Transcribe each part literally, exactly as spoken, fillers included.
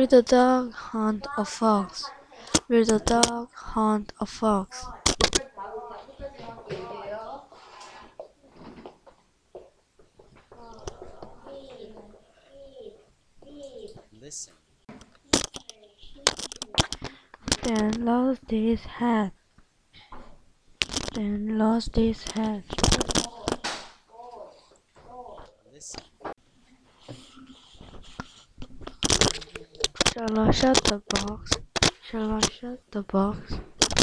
Will the dog hunt a fox? Will the dog hunt a fox? Listen. Dan lost his hat. Dan lost his hat. Listen. Shall I shut the box? Shall I shut the box?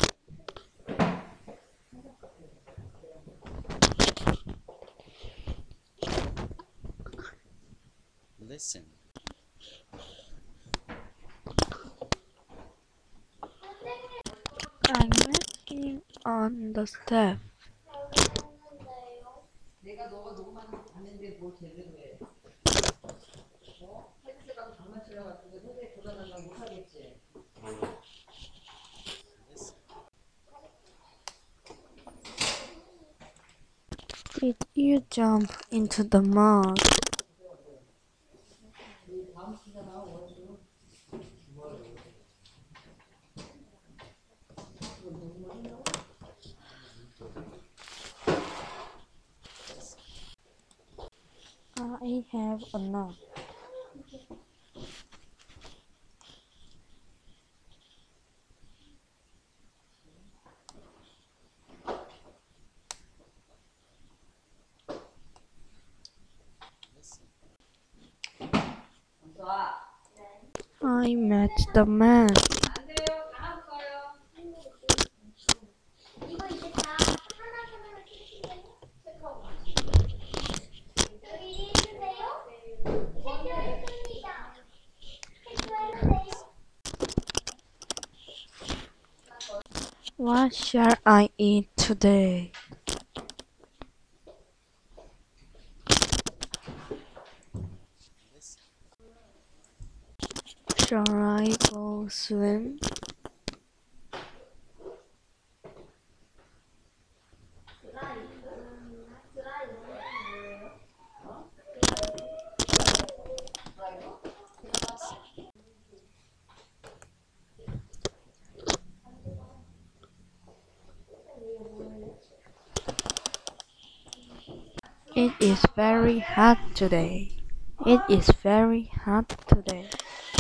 Listen. I'm knocking on the step. 내가 너가 너무 많이 봤는데 뭐 제대로 해. 어? 헬스 가서 장난치려가지고 선생님 돌아달라고 못하겠지. Listen. Did you jump into the mud? 다음 주잖아 원주. I have a knock. Listen. I met the man. 안 돼요. 다 왔어요. 이거 이제 다 하나하나 체크하고 여기 있는데요? 체크했습니다. 체크했는데요? What shall I eat today? Listen. Shall I go swim? It is very hot today. It is very hot today.